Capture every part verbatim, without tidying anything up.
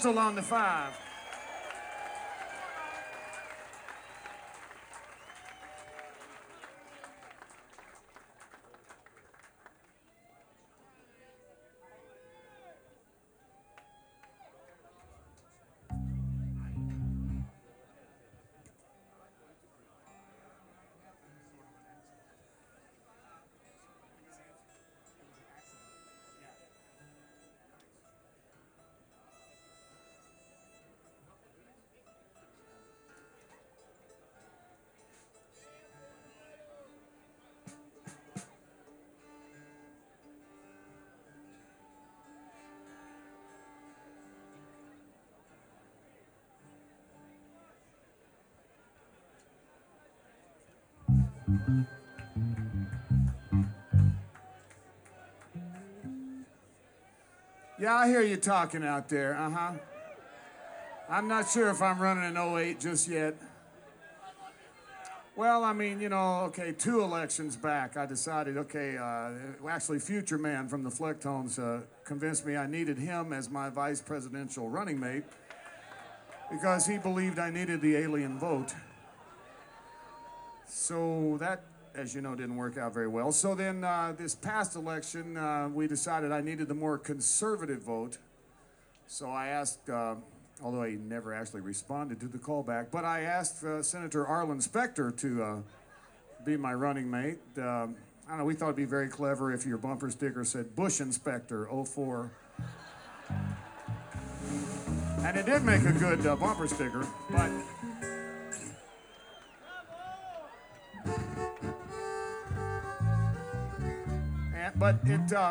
pistol on the five. Yeah, I hear you talking out there, uh-huh. I'm not sure if I'm running an oh eight just yet. Well, I mean, you know, okay, two elections back, I decided, okay, uh, actually, Future Man from the Flecktones uh, convinced me I needed him as my vice presidential running mate because he believed I needed the alien vote. So that, as you know, didn't work out very well. So then uh, this past election, uh, we decided I needed the more conservative vote. So I asked, uh, although he never actually responded to the callback, but I asked uh, Senator Arlen Specter to uh, be my running mate. Um, I don't know, we thought it'd be very clever if your bumper sticker said Bush Inspector oh four. And it did make a good uh, bumper sticker, but... And, but it... Uh,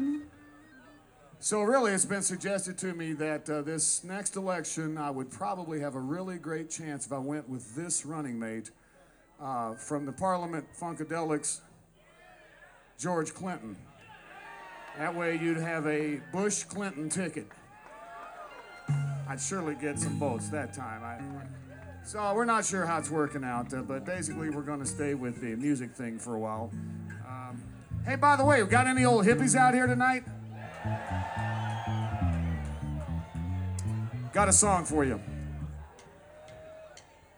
So really, it's been suggested to me that uh, this next election, I would probably have a really great chance if I went with this running mate uh, from the Parliament Funkadelics, George Clinton. That way you'd have a Bush-Clinton ticket. I'd surely get some votes that time. I, so we're not sure how it's working out, uh, but basically we're going to stay with the music thing for a while. Um, hey, by the way, we got any old hippies out here tonight? Got a song for you.